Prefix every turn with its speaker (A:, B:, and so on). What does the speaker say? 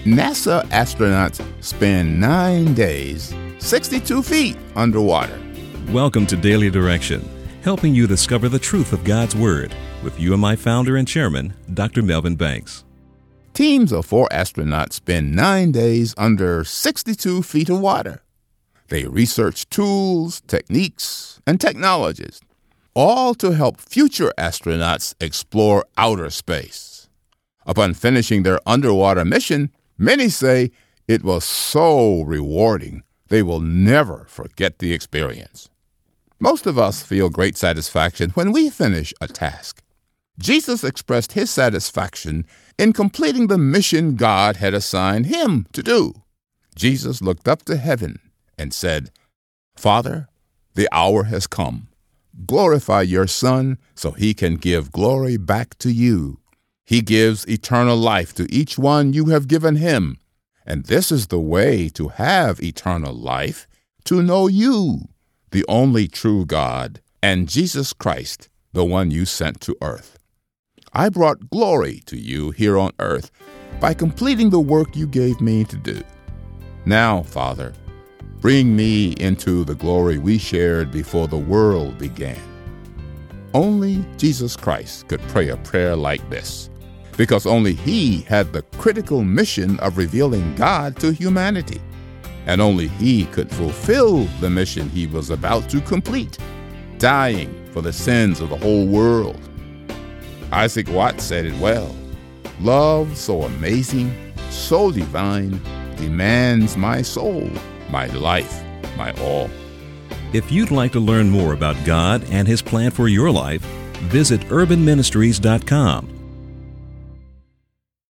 A: NASA astronauts spend 9 days, 62 feet underwater.
B: Welcome to Daily Direction, helping you discover the truth of God's Word with UMI founder and chairman, Dr. Melvin Banks.
A: Teams of 4 astronauts spend 9 days under 62 feet of water. They research tools, techniques, and technologies, all to help future astronauts explore outer space. Upon finishing their underwater mission, many say it was so rewarding they will never forget the experience. Most of us feel great satisfaction when we finish a task. Jesus expressed his satisfaction in completing the mission God had assigned him to do. Jesus looked up to heaven and said, "Father, the hour has come. Glorify your Son so he can give glory back to you. He gives eternal life to each one you have given him. And this is the way to have eternal life, to know you, the only true God, and Jesus Christ, the one you sent to earth. I brought glory to you here on earth by completing the work you gave me to do. Now, Father, bring me into the glory we shared before the world began." Only Jesus Christ could pray a prayer like this, because only he had the critical mission of revealing God to humanity, and only he could fulfill the mission he was about to complete, dying for the sins of the whole world. Isaac Watts said it well, "Love so amazing, so divine, demands my soul, my life, my all."
B: If you'd like to learn more about God and His plan for your life, visit urbanministries.com